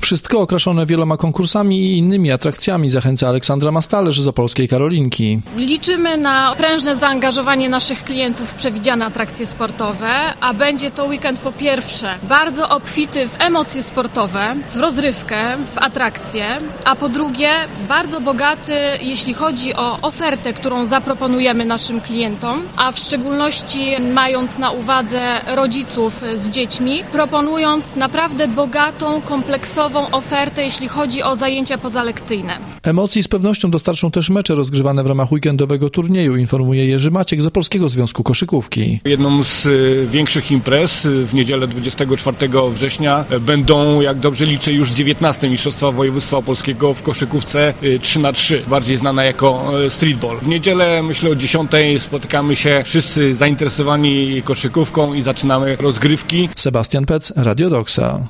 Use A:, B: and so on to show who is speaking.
A: Wszystko okraszone wieloma konkursami i innymi atrakcjami, zachęca Aleksandra Mastalerz z opolskiej Karolinki.
B: Liczymy na prężne zaangażowanie naszych klientów w przewidziane atrakcje sportowe, a będzie to weekend po pierwsze bardzo obfity w emocje sportowe, w rozrywkę, w atrakcje, a po drugie bardzo bogaty, jeśli chodzi o ofertę, którą zaproponujemy naszym klientom, a w szczególności mając na uwadze rodziców z dziećmi, proponując naprawdę bogatą, kompleksową ofertę, jeśli chodzi o zajęcia pozalekcyjne.
A: Emocji z pewnością dostarczą też mecze rozgrywane w ramach weekendowego turnieju, informuje Jerzy Maciek z Opolskiego Związku Koszykówki.
C: Jedną z większych imprez w niedzielę 24 września będą, jak dobrze liczę, już 19 Mistrzostwa Województwa Opolskiego w koszykówce 3x3, bardziej znana jako streetball. W niedzielę, myślę, o 10 spotykamy się wszyscy zainteresowani koszykówką i zaczynamy rozgrywki.
A: Sebastian Pec, Radio Doxa.